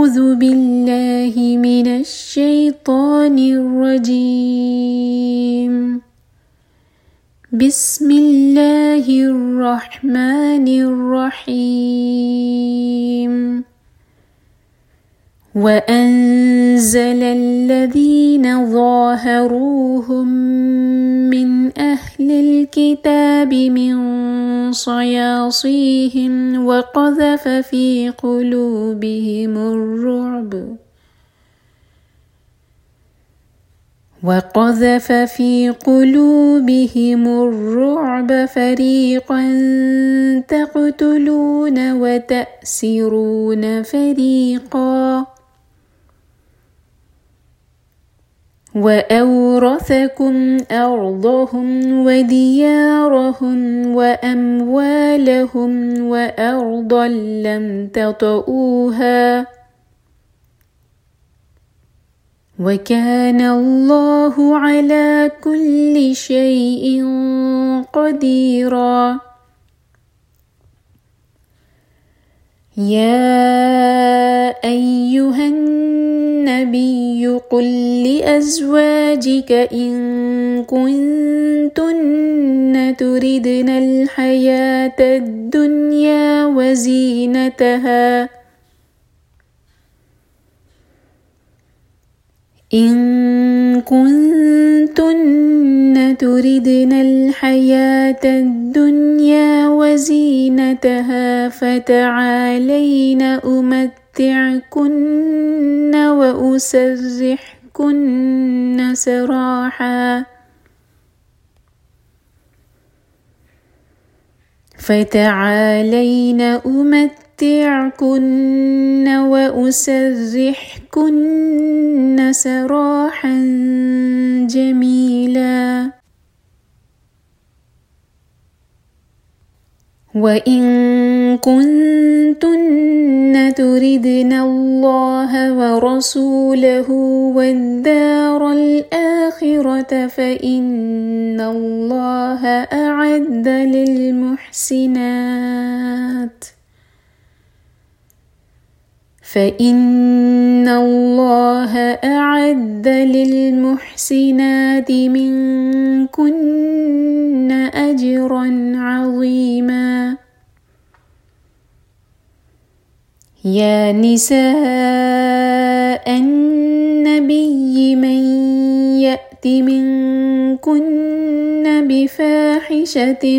أعوذ بالله من الشيطان الرجيم. بسم الله الرحمن الرحيم. وأنزل الذين ظاهروهم من أهل الكتاب من صياصيهم وقذف في قلوبهم الرعب فريقا تقتلون وتأسرون فريقا وأورثكم أرضهم وديارهم وأموالهم وأرضا لم تطئوها وكان الله على كل شيء قديرا. يا أيها النبي قل لأزواجك إن كنتن تردن الحياة الدنيا وزينتها فتعالين أمتعكن وأسرحكن سراحا جميلا. وإن كنتن تردن الله ورسوله والدار الآخرة فإن الله أعد للمحسنات منكن أجرا عظيما. يا نساء النبي من يأت منكن بفاحشة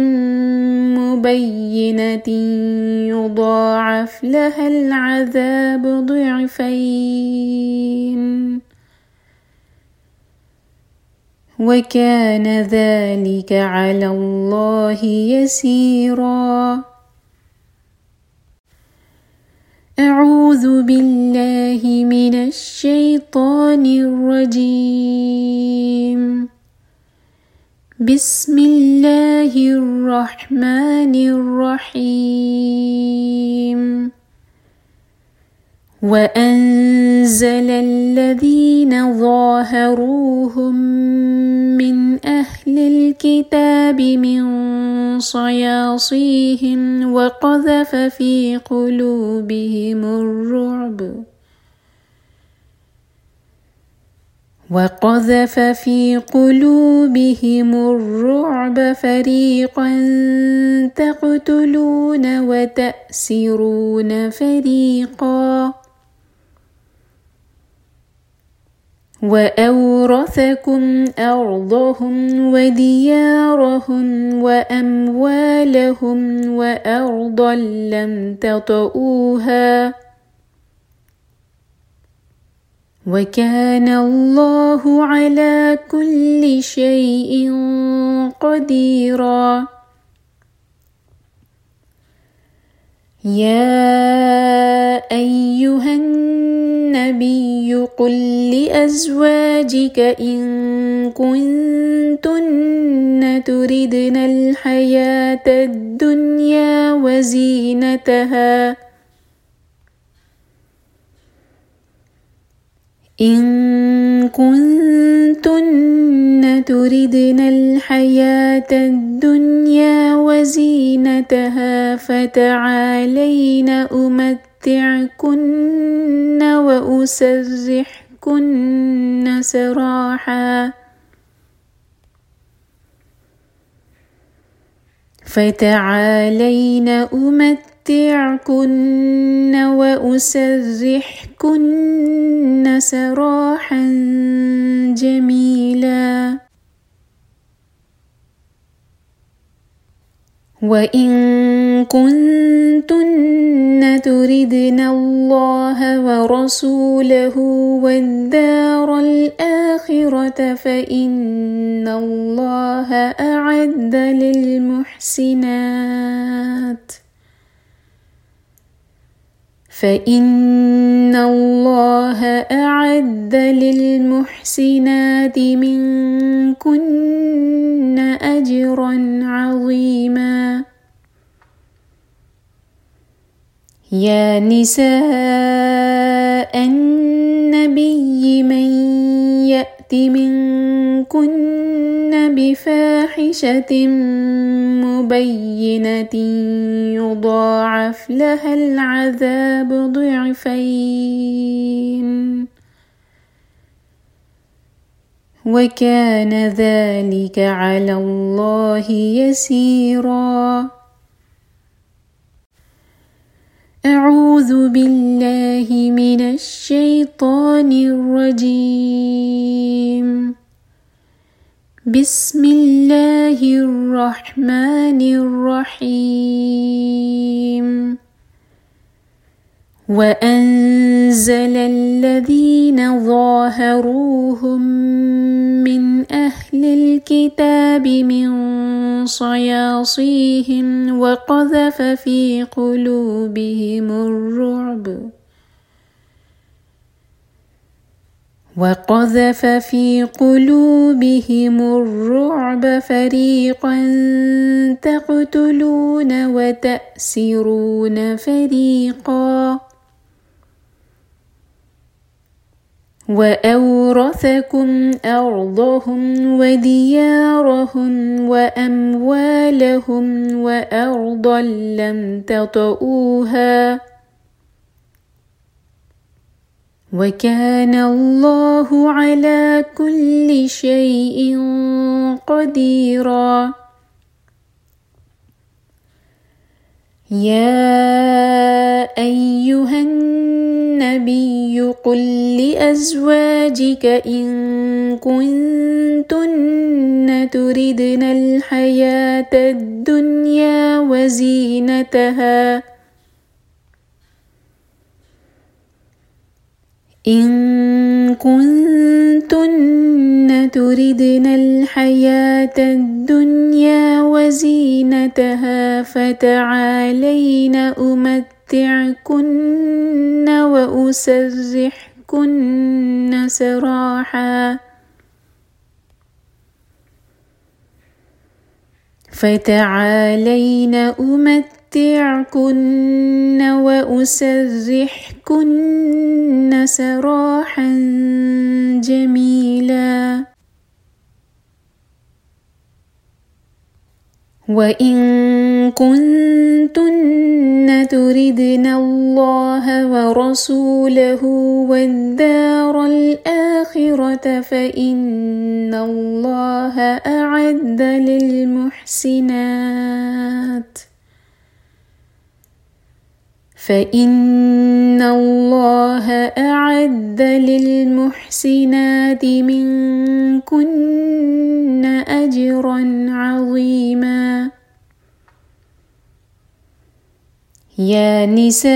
مبينة يضاعف لها العذاب ضعفين وكان ذلك على الله يسيرا. أعوذ بالله من الشيطان الرجيم. بسم الله الرحمن الرحيم. وأنزل الذين ظاهروهم من أهل الكتاب من صياصيهم وقذف في قلوبهم الرعب فريقا تقتلون وتأسرون فريقا وأورثكم أرضهم وديارهم وأموالهم وأرضا لم تطئوها وكان الله على كل شيء قديرا. يا أيها النبي قل لأزواجك إن كنتن تردن الحياة الدنيا وزينتها فتعالين أمتعكن وأسرحكن سراحا فتعالين أمتعكن وأسرحكن سراحا جميلا وإن كنتن تردن الله ورسوله والدار الآخرة فإن الله أعد للمحسنات منكن أجرا عظيما يا نساء النبي من يأت منكن بفاحشة مبينة يضاعف لها العذاب ضعفين وكان ذلك على الله يسيرا أعوذ بالله من الشيطان الرجيم بسم الله الرحمن الرحيم وأنزل الذين ظاهروهم من أهل الكتاب من صياصيهم وقذف في قلوبهم الرعب فريقا تقتلون وتأسرون فريقا وأورثكم أرضهم وديارهم وأموالهم وأرضا لم تطئوها وكان الله على كل شيء قديرا يا أيها النبي قل لأزواجك إن كنتن تردن الحياة الدنيا وزينتها فتعالين أمتعكن وأسرحكن سراحا جميلا وإن كنتن تردن الله ورسوله والدار الآخرة فإن الله أعد للمحسنات منكن أجرا عظيما يا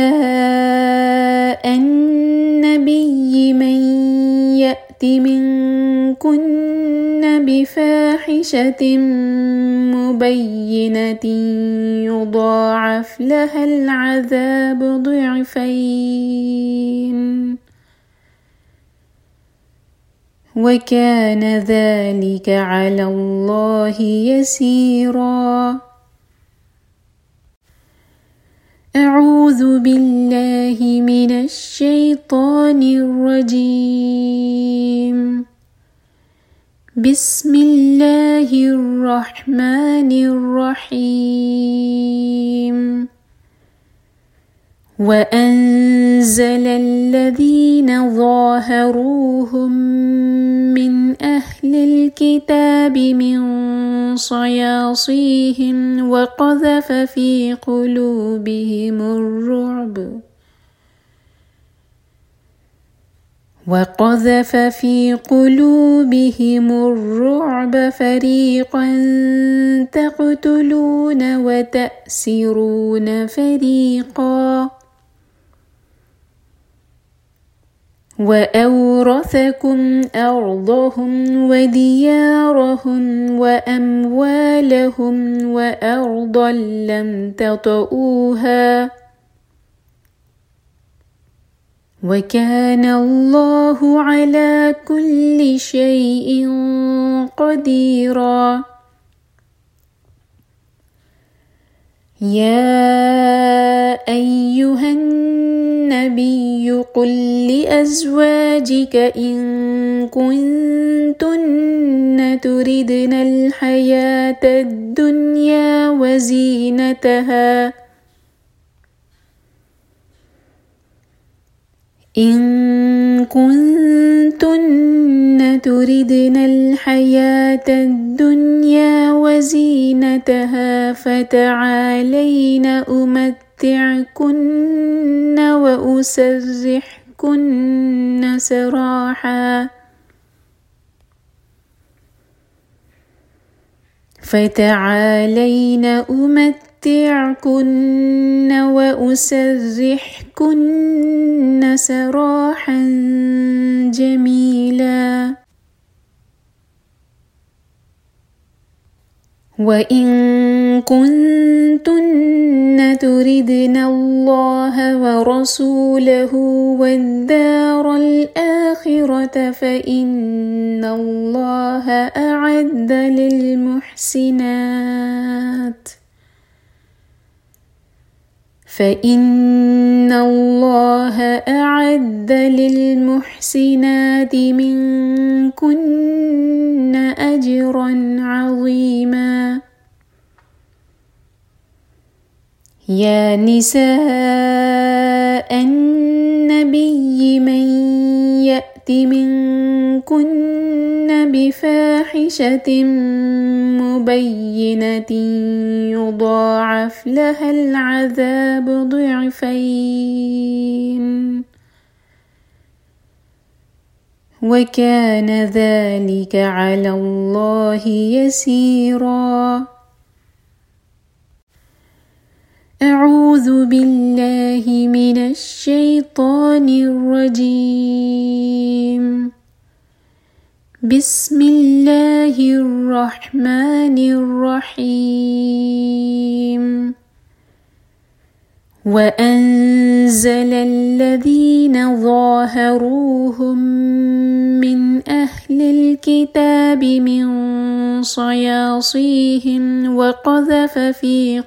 نساء النبي من يأت منكن بفاحشة مبينة يضاعف لها العذاب ضعفين وكان ذلك على الله يسيرا أعوذ بالله من الشيطان الرجيم بسم الله الرحمن الرحيم وأنزل الذين ظاهروهم من أهل الكتاب من صياصيهم وقذف في قلوبهم الرعب فريقا تقتلون وتأسرون فريقا وأورثكم أرضهم وديارهم وأموالهم وأرضا لم تطئوها وكان الله على كل شيء قديرا. يا أيها النبي قل لأزواجك إن كنتن تردن الحياة الدنيا وزينتها فتعالين أمتعكن وأسرحكن سراحا جميلا. وإن كنتن تردن الله ورسوله والدار الآخرة فإن الله أعد للمحسنات منكن أجرا عظيما. يا نساء النبي من يأت منكن بفاحشة مبينة يضاعف لها العذاب ضعفين وكان ذلك على الله يسيرا. أعوذ بالله من الشيطان الرجيم. بسم الله الرحمن الرحيم. وأنزل الذين ظاهروهم من أهل الكتاب من صياصيهم وقذف في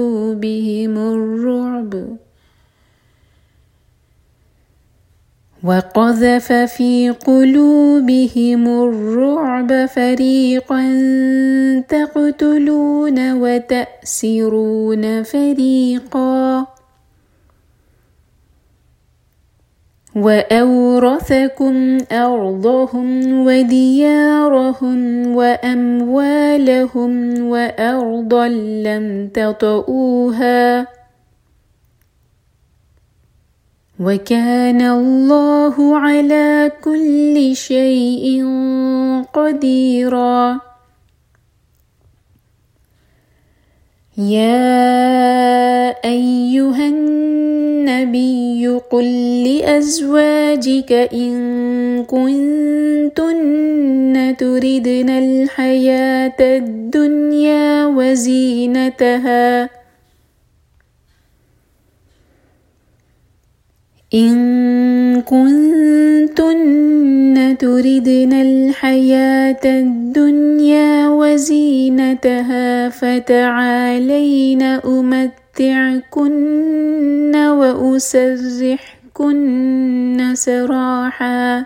قلوبهم الرعب فريقا تقتلون وتأسرون فريقا وأورثكم أرضهم وديارهم وأموالهم وأرضا لم تطئوها وكان الله على كل شيء قديرا. يا أيها النبي قل لأزواجك إن كنتن تردن الحياة الدنيا وزينتها فتعالين أمتعكن وأسرحكن سراحا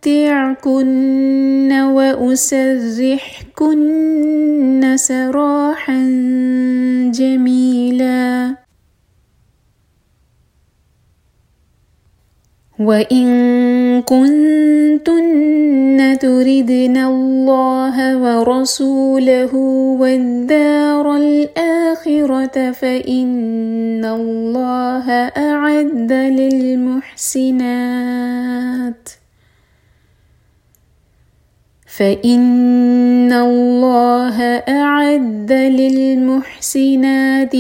أمتعكن وأسرحكن سراحا جميلا. وإن كنتن تردن الله ورسوله والدار الآخرة فإن الله أعد للمحسنات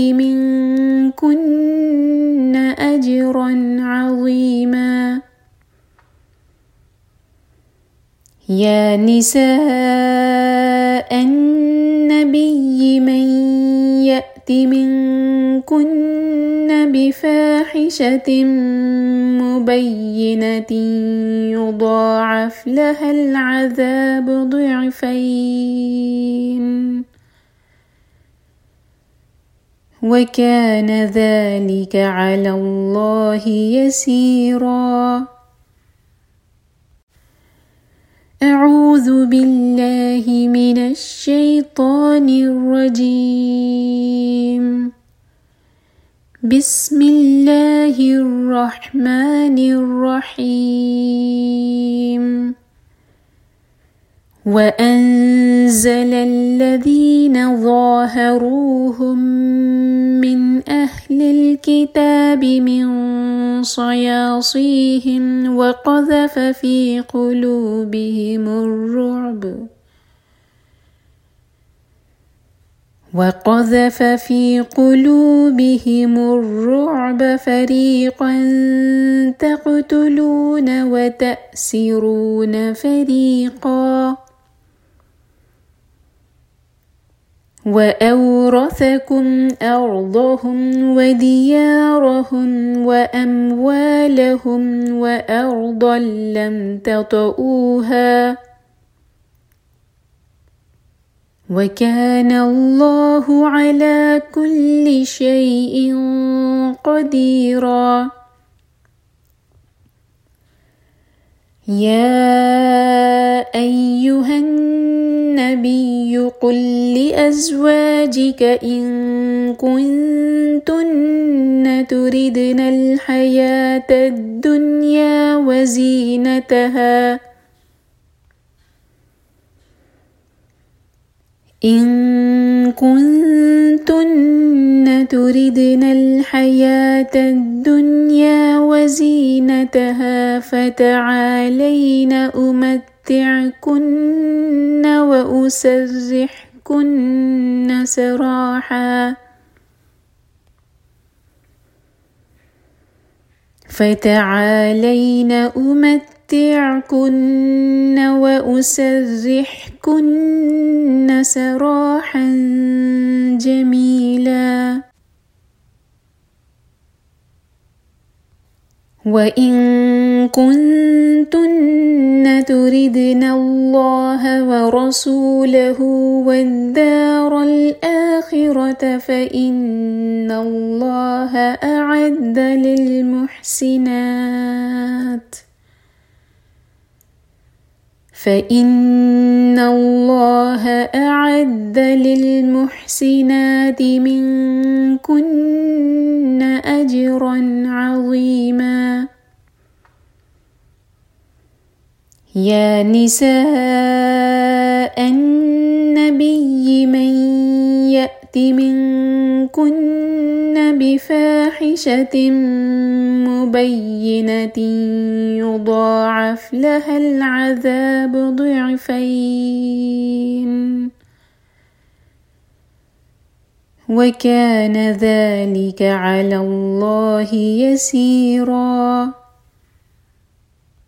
منكن أجرا عظيما. يا نساء النبي من يأت منكن بفاحشة مبينة يضاعف لها العذاب ضعفين وكان ذلك على الله يسيرا. أعوذ بالله من الشيطان الرجيم. بسم الله الرحمن الرحيم. وأنزل الذين ظاهروهم من أهل الكتاب من صياصيهم وقذف في قلوبهم الرعب فريقا تقتلون وتأسرون فريقا. وأورثكم أرضهم وديارهم وأموالهم وأرضا لم تطئوها وكان الله على كل شيء قديرا. يا أيها النبي قل لأزواجك إن كنتن تردن الحياة الدنيا وزينتها فتعالين أمتعكن وأسرحكن سراحا جميلا. وإن كنتن تردن الله ورسوله والدار الآخرة فإن الله أعد للمحسنات منكن أجرا عظيما. يا نساء النبي من يأت منكن بفاحشة مبينة يضاعف لها العذاب ضعفين وكان ذلك على الله يسيرا.